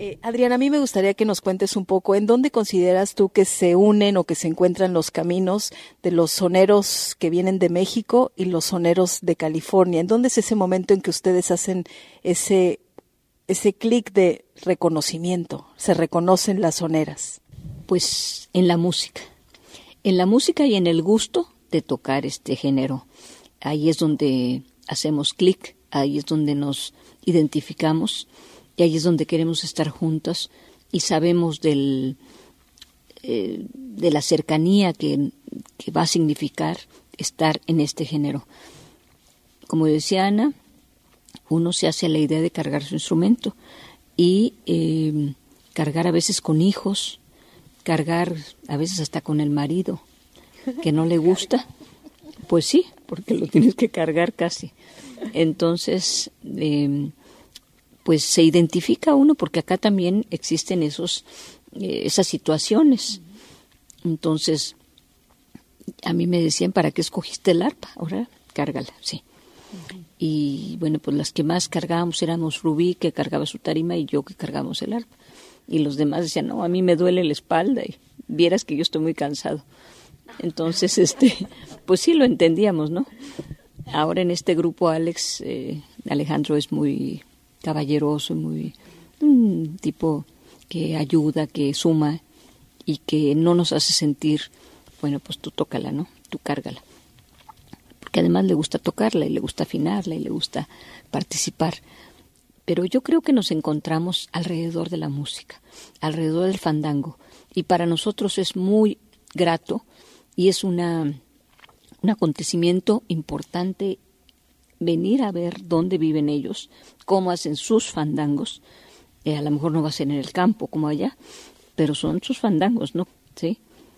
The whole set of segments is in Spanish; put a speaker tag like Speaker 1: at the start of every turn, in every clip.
Speaker 1: Adriana, a mí me gustaría que nos cuentes un poco en dónde consideras tú que se unen o que se encuentran los caminos de los soneros que vienen de México y los soneros de California. ¿En dónde es ese momento en que ustedes hacen ese clic de reconocimiento? ¿Se reconocen las soneras?
Speaker 2: Pues en la música y en el gusto de tocar este género. Ahí es donde hacemos clic, ahí es donde nos identificamos y ahí es donde queremos estar juntas y sabemos de la cercanía que va a significar estar en este género. Como decía Ana, uno se hace a la idea de cargar su instrumento y cargar a veces con hijos, cargar a veces hasta con el marido que no le gusta, pues sí, porque lo tienes que cargar casi. Entonces, pues se identifica uno porque acá también existen esas situaciones. Entonces, a mí me decían, ¿para qué escogiste el arpa? Ahora, cárgala, sí. Y bueno, pues las que más cargábamos éramos Rubí, que cargaba su tarima, y yo que cargábamos el arpa. Y los demás decían, no, a mí me duele la espalda y vieras que yo estoy muy cansado. Entonces, pues sí lo entendíamos, ¿no? Ahora en este grupo Alejandro es muy caballeroso, muy un tipo que ayuda, que suma y que no nos hace sentir, bueno, pues tú tócala, ¿no? Tú cárgala. Porque además le gusta tocarla y le gusta afinarla y le gusta participar. Pero yo creo que nos encontramos alrededor de la música, alrededor del fandango. Y para nosotros es muy grato y es un acontecimiento importante venir a ver dónde viven ellos, cómo hacen sus fandangos. A lo mejor no va a ser en el campo como allá, pero son sus fandangos, ¿no? ¿Sí?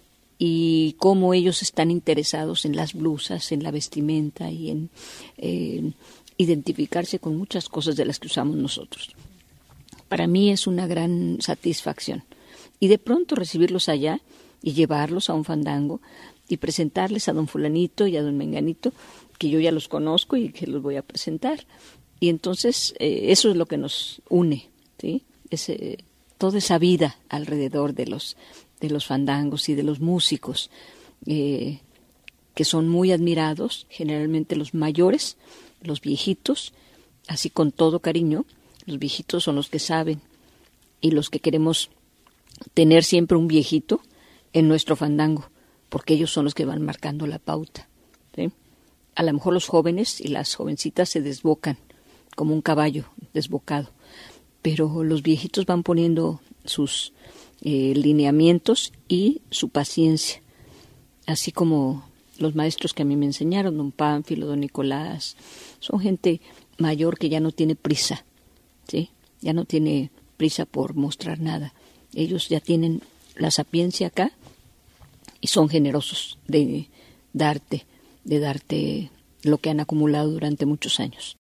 Speaker 2: Y cómo ellos están interesados en las blusas, en la vestimenta y en identificarse con muchas cosas de las que usamos nosotros. Para mí es una gran satisfacción. Y de pronto recibirlos allá y llevarlos a un fandango y presentarles a don fulanito y a don menganito, que yo ya los conozco y que los voy a presentar. Y entonces eso es lo que nos une, ¿sí? Toda esa vida alrededor de los fandangos y de los músicos, que son muy admirados, generalmente los mayores, los viejitos, así con todo cariño. Los viejitos son los que saben y los que queremos tener siempre un viejito en nuestro fandango, porque ellos son los que van marcando la pauta, ¿sí? A lo mejor los jóvenes y las jovencitas se desbocan como un caballo desbocado, pero los viejitos van poniendo sus lineamientos y su paciencia, así como los maestros que a mí me enseñaron, don Pánfilo, don Nicolás, son gente mayor que ya no tiene prisa, ¿sí? Ya no tiene prisa por mostrar nada. Ellos ya tienen la sapiencia acá y son generosos de darte lo que han acumulado durante muchos años.